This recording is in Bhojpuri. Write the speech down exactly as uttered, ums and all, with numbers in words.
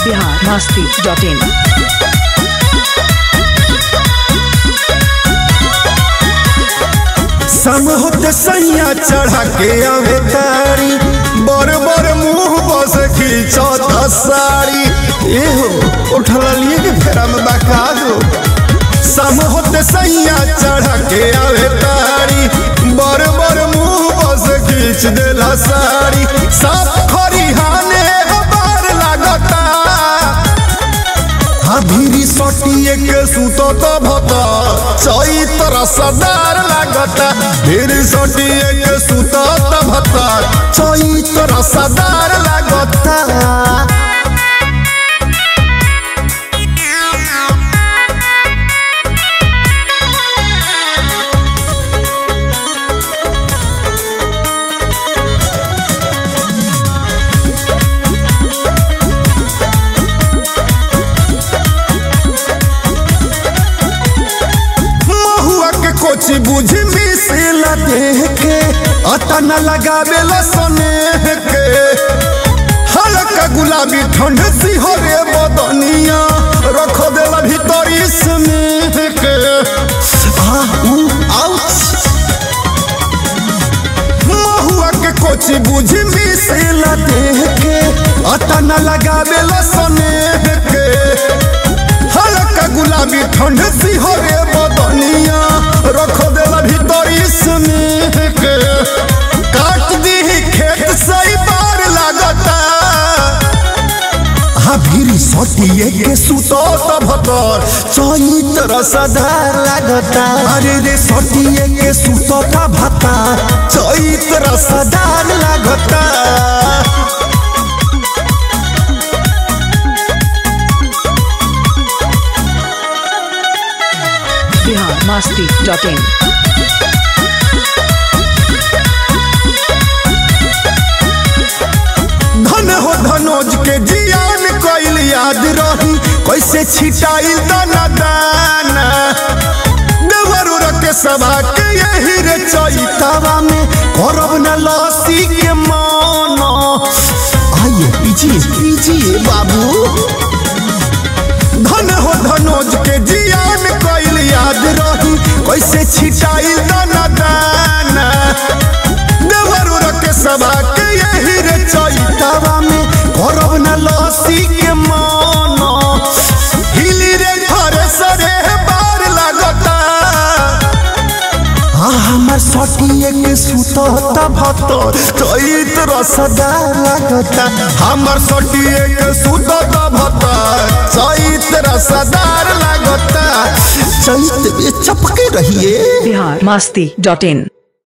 बिहार मस्ती डॉट इन। सम होते सैया चढ़ा के आवे तारी बर बर मुंह बस खींचता साड़ी एहो उठल लिए के फेरा में बका दो। सम होते सैया चढ़ा के आवे तारी बर बर मुंह बस खींच देला साड़ी सब खरिहाने बार लागता भीरी सटिए के सुतो तो भता चैतर सदार लागता भीरी सटिए के सुतो तो भता चैतर सदार लागता। कोची बुझी मिसिला देह के अतन लगावे लसने के हल्का गुलाबी ठंड सी हो रे बदनिया रख देला भीतरी में के महुआ के कोची बुझी मिसिला देह के अतन लगावे लसने के हल्का गुलाबी ठंड सी हो रे बदनिया रख देला भीतरी में के काट दी खेत सही बार लागता भीरी सटिए के सुतो तो भतर चैतर सदार लागता अरे रे सटिए के सुतो तो भतर चैतर सदार लागता। Bihar Masti dot in. धन हो धनोज के जियान कोइल याद रही कैसे छिटाइल दाना दाना देवरू रखे सभा के यही रे चैतावा में करब न लसी के माना आइए पीछे पीछे बाबू। धन हो धनोज के जियान कोइल याद रही कैसे छिटाइल दाना दाना देवरू रखे सभा के यही रे चैतावा में करब न लसी के माना हिली रे घर सरे बार लागता हमर सटिए के सुतता भतर चैतर सदार लागता हमर सटिए के सुतता भतर चैतर सदार लागता चैत में चपके रहिए। बिहार मस्ती डॉट इन।